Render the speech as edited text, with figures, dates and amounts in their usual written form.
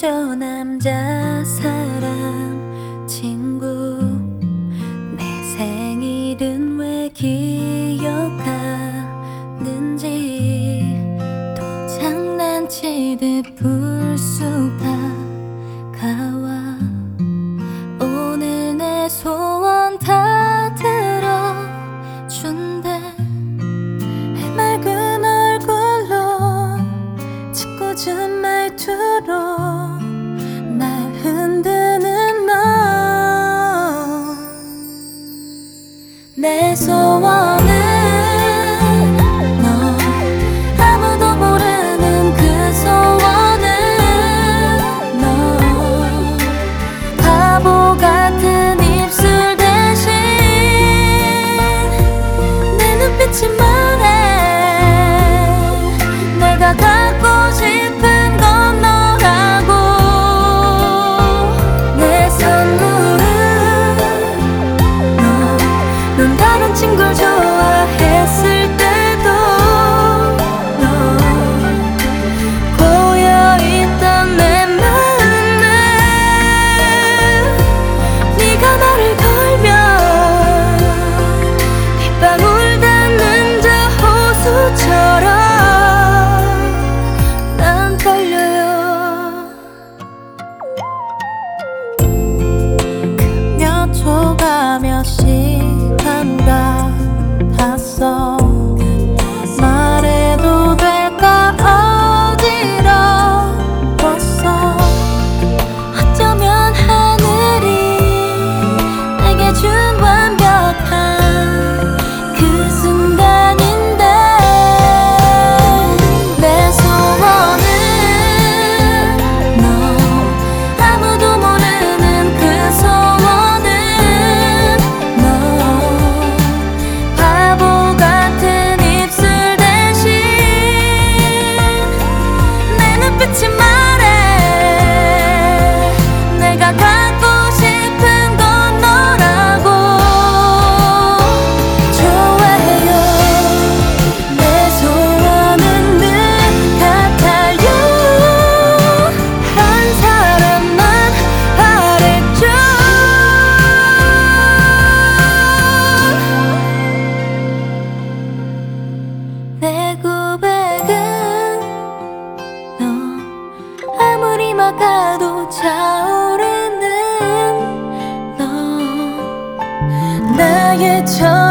저 남자 사람 친구 내 생일은 왜 기억하는지 또 장난치듯 불쑥 다가와 오늘 내 소원 다 들어준대 맑은 얼굴로 짓궂은 말투로 날 흔드는 너 내 소원은 너 아무도 모르는 그 소원은 너 바보 같은 입술 대신 내 눈빛이 말해 내가 갖고 싶은 건 너라고 내 선물은 넌 다른 친구를 좋아했을 때도 너 고여있던 내 마음에 네가 나를 걸면 빗방울 닿는 저 호수처럼 난 떨려요. 몇 초가 몇 시간 같았어 말해도 될까 어지러웠어 어쩌면 하늘이 내게 준 완벽한 그 순간인데 내 소원은 너 아무도 모르는 그 소원은 너 바보 같은 입술 대신 내 눈빛이 말해 내가 갖고 싶은 건 너라고 좋아해요. 내 소원은 늘 같아요. 한 사람만 바랬죠. 내 고백은 너 아무리 막아도 차오르는 너 나의 첫